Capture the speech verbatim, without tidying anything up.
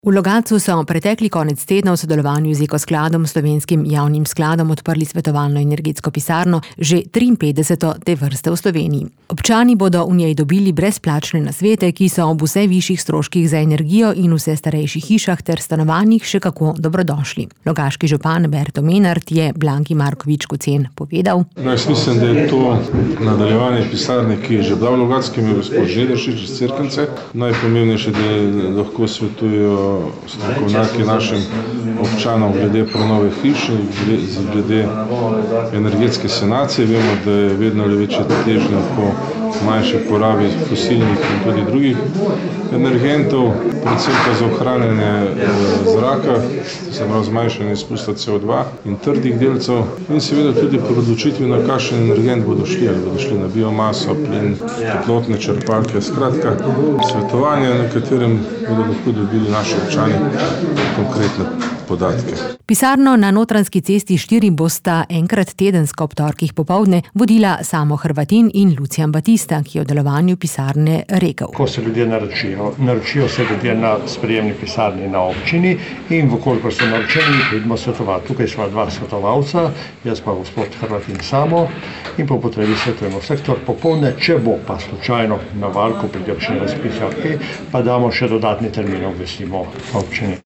V Logatcu so pretekli konec tedna v sodelovanju z Ekoskladom, Slovenskim javnim skladom, odprli svetovalno energetsko pisarno, že triinpetdeseto te vrste v Sloveniji. Občani bodo v njej dobili brezplačne nasvete, ki so ob vse višjih stroških za energijo in vse starejših hišah ter stanovanjih še kako dobrodošli. Logaški župan Berto Menart je Blanki Markovič Kocen povedal: No, jaz mislim, da je to nadaljevanje pisarne, ki je že bila v Logatskem, je gospod Žederšič iz Cerknice. Najpomembnejše, da lahko svetujejo strokovnjaki našim občanom glede prenove hiš, glede energetske sanacije. Vemo, da je vedno večja težnja po manjši porabi fosilnih in tudi drugih energentov, predvsem pa za ohranjanje zraka, se pravi zmanjšanje izpusta C O dva in trdih delcev, in seveda tudi pri odločitvi, na kakšen energent bodo šli, ali bodo šli na biomaso, plin, toplotne črpalke. Skratka, svetovanje, na katerem bodo lahko dobili naši občani konkretne podatke. Pisarno na Notranjski cesti štiri bosta enkrat tedensko ob torkih popoldne vodila Samo Hrvatin in Lucijan Batista, ki je o delovanju pisarne rekel: Ko se ljudje naročijo, naročijo se ljudje na sprejemni pisarni na občini in vkolikor so naročeni, pridemo svetovati. Tukaj sva dva svetovalca, jaz pa gospod Hrvatin Samo, in po potrebi svetujemo sektor popoldne, če bo pa slučajno na valku pride še razpis, pa damo še dodatni termin, obvestimo občini.